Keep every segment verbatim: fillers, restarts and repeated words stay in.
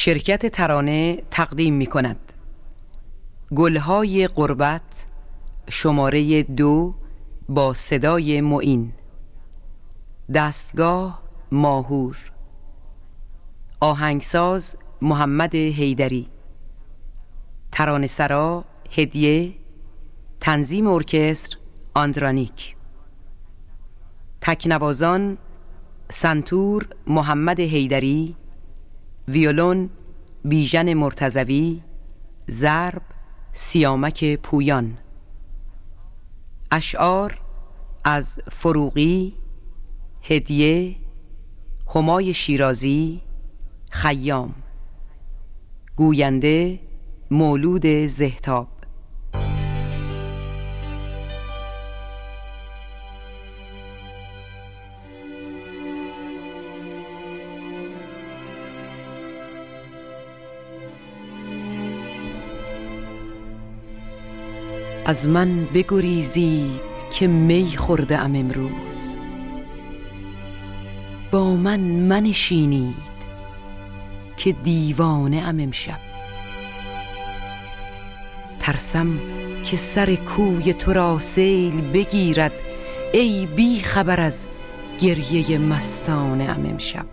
شرکت ترانه تقدیم می کند گلهای غربت شماره دو با صدای معین. دستگاه ماهور. آهنگساز محمد حیدری. ترانه‌سرا هدیه. تنظیم ارکستر آندرانیک. تکنوازان سنتور محمد حیدری، ویولون بیژن مرتضوی، ضرب سیامک پویان. اشعار از فروغی، هدیه، همای شیرازی، خیام. گوینده مولود زهتاب. از من بگریزید که می خورده ام امروز، با من منشینید که دیوانه ام امشب. ترسم که سر کوی تو را سیل بگیرد، ای بی خبر از گریه مستانه ام امشب.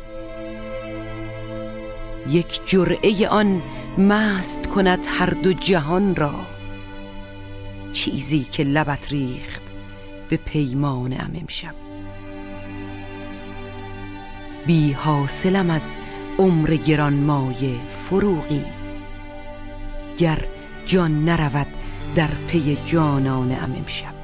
یک جرعه آن مست کند هر دو جهان را، چیزی که لبت ریخت به پیمانه ام امشب. بی حاصلم از عمر گرانمایه فروغی، گر جان نرود در پی جانانه ام امشب.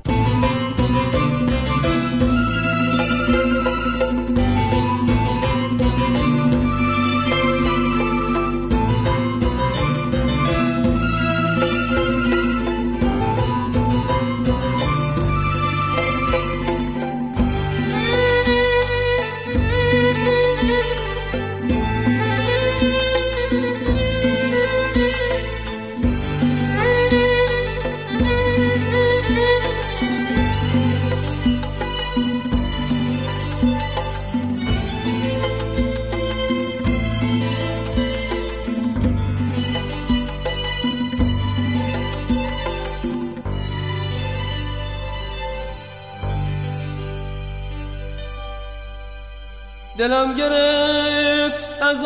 دلم گرفت از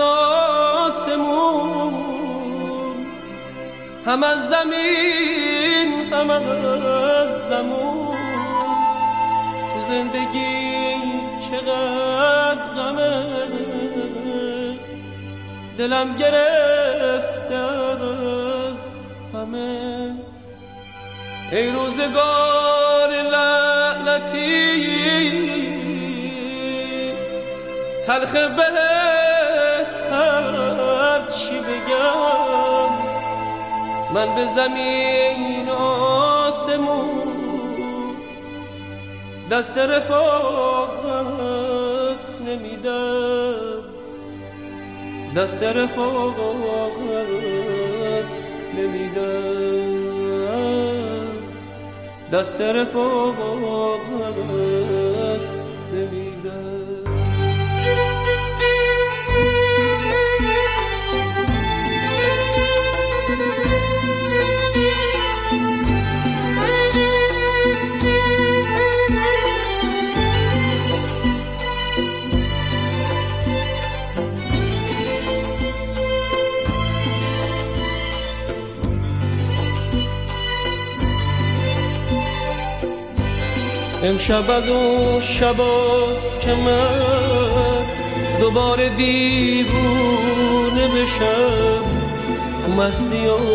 آسمون، هم از زمین هم از زمون. تو زندگی چقدر غمه، دلم گرفت از همه. ای روزگار لعنتی تلخ بهت هر چی بگم، من به زمین آسمون دست رفاقت نمیدم، دست رفاقت نمیدم، دست رفاقت نمیدم. امشب از اون شباست که من دوباره دیوونه بشم، تو مستی و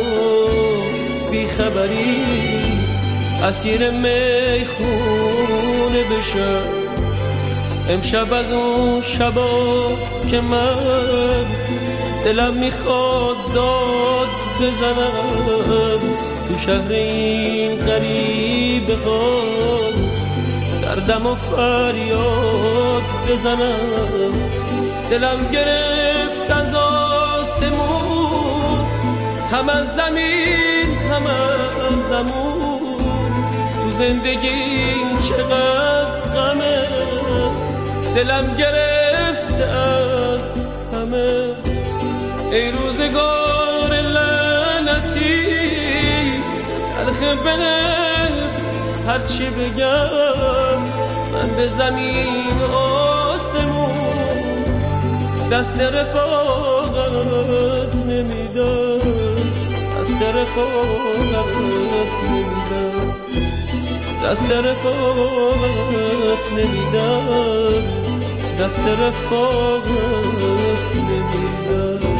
بیخبری اسیر میخونه بشم. امشب از اون شباست که من دلم میخواد داد بزنم، تو شهر این غریب غار دردم و فریاد بزنم. دلم گرفت از آسمون، هم از زمین هم از زمون. تو زندگی چقدر غمه، دلم گرفت از همه. ای روزگار لعنتی تلخ بهت هرچی بگم من به زمین و آسمون دست رفاقت نمیدم دست رفاقت نمیدم دست رفاقت نمیدم دست رفاقت نمیدم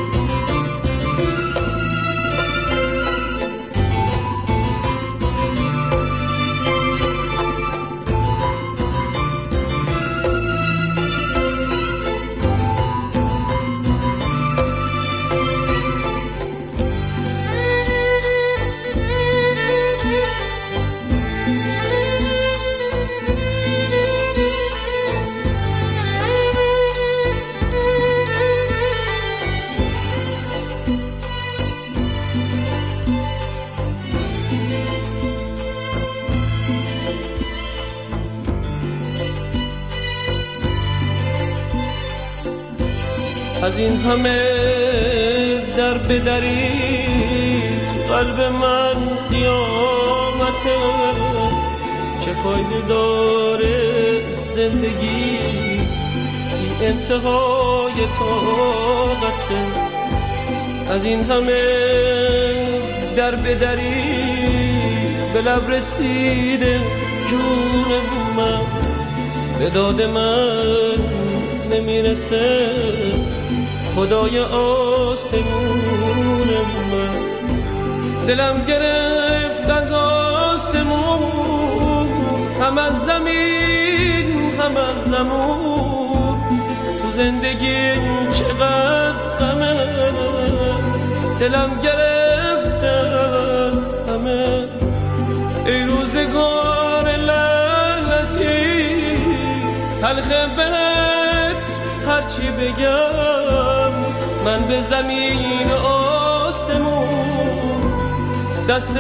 از این همه در بدری قلب من قیامته چه فایده داره زندگی این انتهای طاقته از این همه در بدری به لب رسیده جون من به داد من نمیرسه خدای آسمون من دلم گرفت از آسمون هم از زمین هم از زمون تو زندگی چقدر غمه دلم گرفت از همه ای روزگار لعنتی تلخ بهت هرچی بگم من به زمین و آسمون دست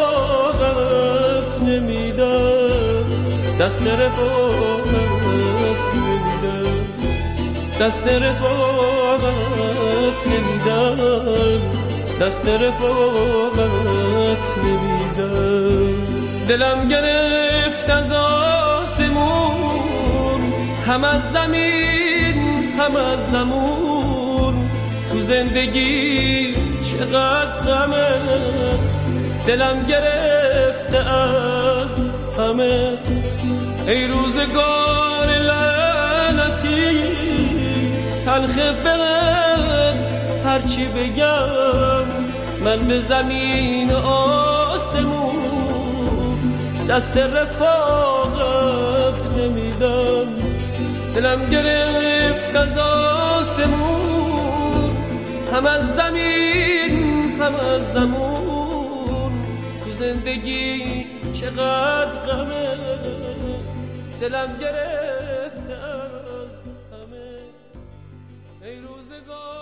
رفاقت نمیدم دست رفاقت نمیدم دست رفاقت نمیدم دست رفاقت نمیدم دلم گرفت از آسمون هم از زمین هم از زمون تو زندگی چقدر غمه دلم گرفته از همه ای روزگار لعنتی تلخ بهت هرچی بگم من به زمین و آسمون دست رفاقت نمیدم دلم گرفت از آسمون هم از زمین هم از زمون تو زندگی چقدر غمه دلم گرفت از همه ای روزگار